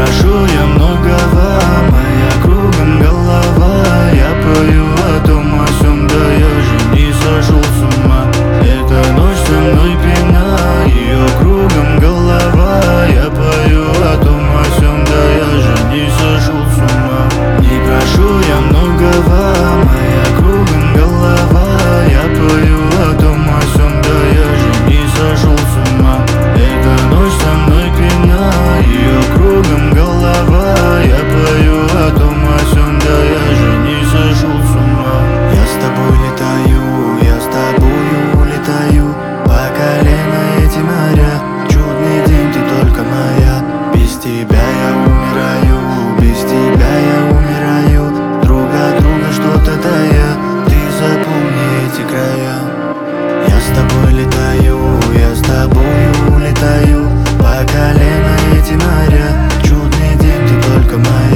прошу я многого, моя кругом голова. Я пою о том, о сём, да я же не сошел с ума. Эта ночь со мной пьяна, ее кругом голова. Я пою о том, о сём, да я же не сошел с ума. Не прошу я многого, моя кругом голова. Я пою о том, о сём, да я же не сошел с ума. Эта ночь со мной пьяна, ее кругом голова. Я пою о том, о сём, да я же не сошел с ума. Я с тобой летаю, я с тобою улетаю. По колено эти моря, чудный день, ты только моя. Без тебя я умираю, без тебя я умираю. Друг от друга что-то тая, ты запомни эти края. Я с тобой летаю, я с тобою улетаю. По колено эти моря, чудный день, ты только моя.